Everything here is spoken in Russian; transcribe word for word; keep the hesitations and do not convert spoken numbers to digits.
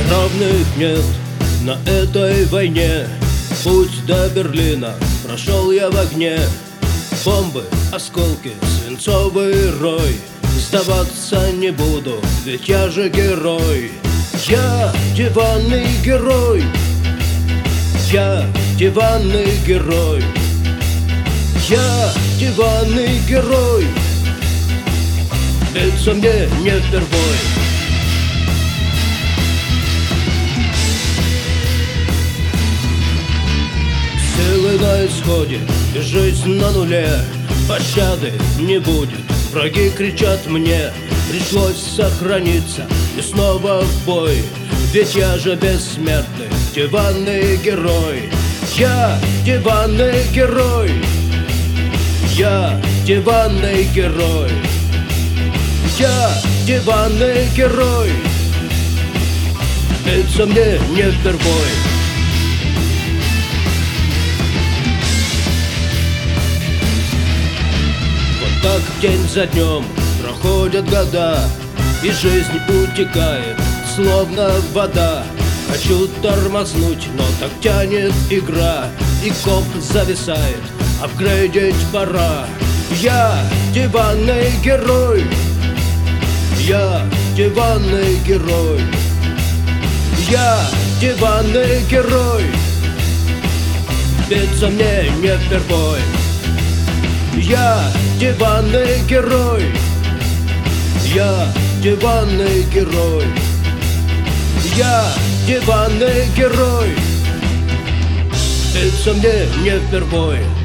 Равных нет на этой войне. Путь до Берлина прошел я в огне. Бомбы, осколки, свинцовый рой. Сдаваться не буду, ведь я же герой. Я диванный герой. Я диванный герой. Я диванный герой. Биться мне не впервой. Силы на исходе и жизнь на нуле. Пощады не будет, враги кричат мне. Пришлось сохраниться и снова в бой. Ведь я же бессмертный диванный герой. Я диванный герой. Я диванный герой. Я диванный герой. Биться мне не впервой. Вот так день за днем проходят года, и жизнь утекает, словно вода. Хочу тормознуть, но так тянет игра, и комп зависает, апгрейдить пора. Я диванный герой. Я диванный герой. Я диванный герой. Биться мне не впервой. Я диванный герой. Я диванный герой. Я диванный герой. Биться мне не впервой.